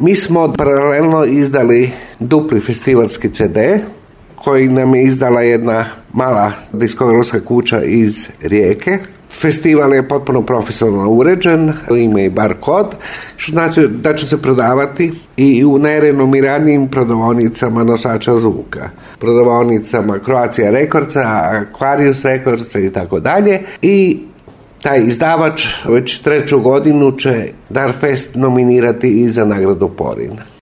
Mi smo paralelno izdali dupli festivalski CD koji nam je izdala jedna mala diskografska kuća iz Rijeke. Festival je potpuno profesionalno uređen, ima i bar kod, što znači da će se prodavati i u najrenomiranijim prodavaonicama nosača zvuka. Prodavaonicama Croatia Recordsa, Aquarius Recordsa i tako dalje. I taj izdavač već 3. godinu će Darfest nominirati i za nagradu Porin.